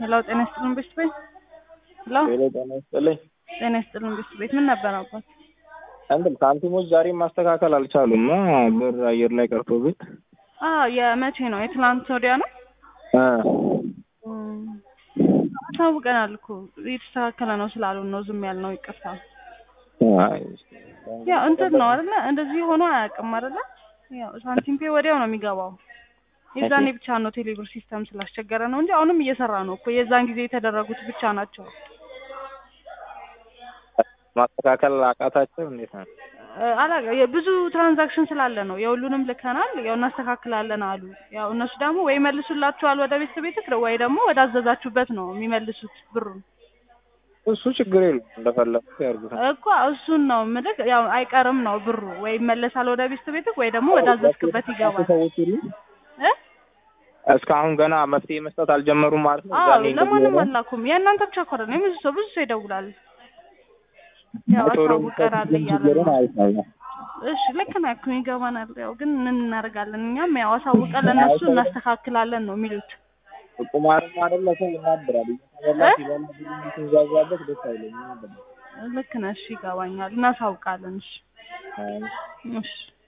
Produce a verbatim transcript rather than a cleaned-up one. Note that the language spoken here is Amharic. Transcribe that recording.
ሄሎ ጤና ይስጥልን ብስት ቤት ሄሎ ሄሎ ጤና ይስጥልኝ። ጤና ይስጥልን ብስት ቤት ምን ነበር አባት? አንተም ሳንቲሞች ዛሬ ማስተካከል አልቻሉም። ብር አየር ላይ ቀርቶብኝ። አዎ የመቼ ነው? የትናንት ወዲያ ነው? አዎ ታውቀናል እኮ የተስተካከለ ነው ስላሉን ነው ዝም ያልነው። ይቅርታ። አይ ያው እንትን ነው አይደለ? እንደዚህ ሆኖ አያውቅም አይደለ? ያው ሳንቲም ፔ ወዲያው ነው የሚገባው። የዛኔ ብቻ ነው ቴሌብር ሲስተም ስላስቸገረ ነው እንጂ አሁንም እየሰራ ነው እኮ። የዛን ጊዜ የተደረጉት ብቻ ናቸው። ማስተካከል አቃታቸው እንዴት ነው? አላጋ የብዙ ትራንዛክሽን ስላለ ነው። የሁሉንም ልከናል ያው እናስተካክላለን አሉ። ያው እነሱ ደግሞ ወይ መልሱላችኋል ወደ ቤት ቤትክ ወይ ደግሞ ወደ አዘዛችሁበት ነው የሚመልሱት ብሩን። እሱ ችግር የለም እንደፈለኩ ያርጉት እኮ እሱን ነው ምልክ ያው አይቀርም ነው ብሩ ወይ ይመለሳል ወደ ቤት ቤትክ ወይ ደግሞ ወደ አዘዝክበት ይገባል። እ እስካሁን ገና መፍትሄ መስጠት አልጀመሩም ማለት ነው። አዎ ለማንም አላኩም። የእናንተ ብቻ እኮ ነው ብዙ ሰው ብዙ ሰው ይደውላል። ያው አሳውቀናል እያለ ነው። እሺ ልክ ነህ እኮ ይገባናል። ያው ግን ምን እናደርጋለን እኛም ያው አሳውቀን ለነሱ እናስተካክላለን ነው የሚሉት። ቁማርም አይደለ ሰው ይናገራል። ይተበላሽ ይላል ትንዛዛበት ደስ አይለኝም። ልክ ነህ። እሺ ይገባኛል። እናሳውቃለን። እሺ እሺ